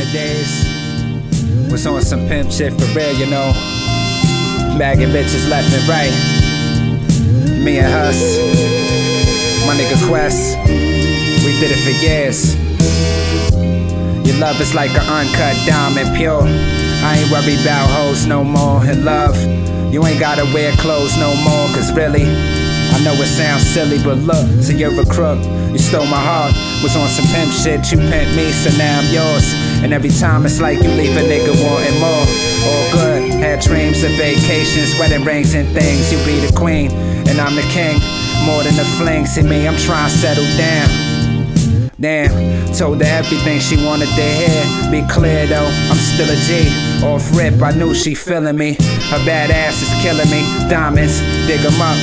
nowadays was on some pimp shit for real, you know. Bagging bitches left and right. Me and Hus, my nigga Quest, we did it for years. Your love is like an uncut diamond, pure. I ain't worried about hoes no more. In love, you ain't gotta wear clothes no more. Cause really, I know it sounds silly, but look, so you're a crook. You stole my heart, was on some pimp shit. You pimped me, so now I'm yours. And every time it's like you leave a nigga wanting more. All good, had dreams of vacations, wedding rings and things. You be the queen, and I'm the king. More than a fling, see me, I'm trying to settle down. Damn, told her everything she wanted to hear. Be clear though, I'm still a G. Off rip, I knew she feeling me. Her bad ass is killing me. Diamonds, dig 'em up,